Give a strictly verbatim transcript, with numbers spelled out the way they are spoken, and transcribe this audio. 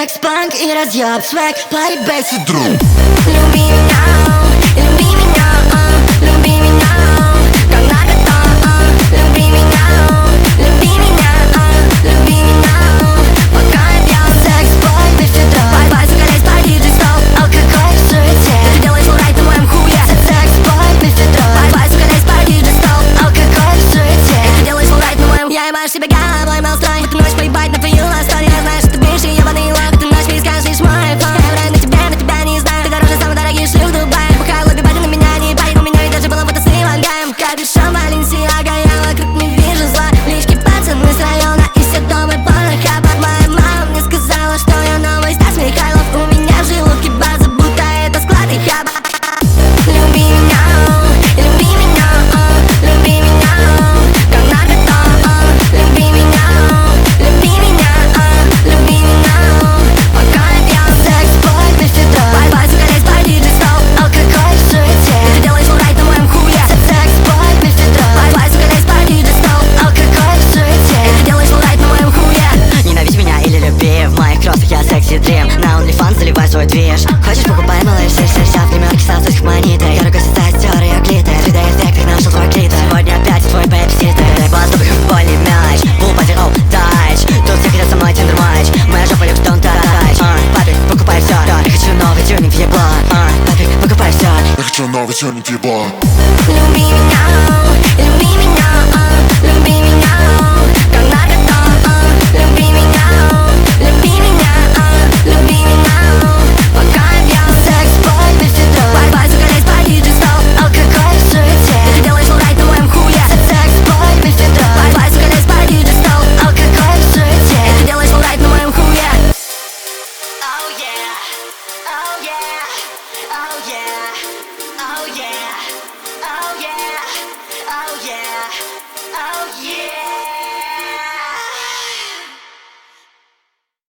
секс-панк и разъеб, свек, пари, бейс и друг. Люби меня, люби меня, а, люби меня, как наркота, люби меня, люби меня, а, люби меня, пока я пьян. Секс-бой, мефедрон, Бай-бай, закалясь по диджей-стол, алкоголь в суете. ты делаешь лоурайд на моем хуе. Секс-бой, мефедрон, Бай-бай, закалясь по диджей-стол, алкоголь в суете. ты делаешь лоурайд на моем. Я ебашь себе головой, молстой. В эту ночь поебать на твою ластоль. Я знаю, что ты бывший ебаный лох. Эту ночь мне скажешь мой айфон. Я враю на тебя, но тебя не знаю. Ты дороже самых дорогих шлюх Дубая. Бухаю лобби, батя на меня не парит. У меня ведь даже было фото с Ивангаем. Капюшон Баленсиага, я вокруг не вижу зла. Лички пацаны с района и все дома порнохаба. Моя мама мне сказала, что я новый Стас Михайлов. У меня в желудке база, будто это склад и хаба. Люби меня, люби меня, а, люби меня, как наркота, а, люби меня, люби меня, а, люби меня, пока я пьян. Секс-бой, мефедрон, Бай-бай, закалясь по диджей-стол, алкоголь в суете. ты делаешь лоурайд на моем хуе. Секс-бой, мефедрон, Бай-бай, закалясь по диджей-стол, алкоголь в суете. ты делаешь лоурайд на моем хуе. Ненавидь меня или люби, в моих кроссах я секси-дрим. На OnlyFans заливай свой движ. Хочешь, покупай, малыш, сырь-сырься в гримерке с толстых монетой. Я рукой стер ее клитор, три дэ-эффектах нашел твой клитор. Сегодня опять твой бэбситер. Дай поступок в поле мяч, пул потерял тач. Тут все хотят со мной тендер матч, моя жопа люкс don't touch. А, Папик, покупай все, я хочу новый тюнинг ебла. А, Папик, покупай все, Я хочу новый тюнинг ебла. Люби меня, люби меня, а, люби меня, как наркота, а, люби меня, люби меня, а, люби меня, пока я пьян. Секс-бой, мефедрон, Бай-бай, закалясь по диджей-стол, алкоголь в суете. ты делаешь лоурайд на моем хуе. Секс-бой, мефедрон, Бай-бай, закалясь по диджей-стол, алкоголь в суете. ты делаешь лоурайд на моем хуе. Oh yeah, oh yeah, oh yeah, oh yeah.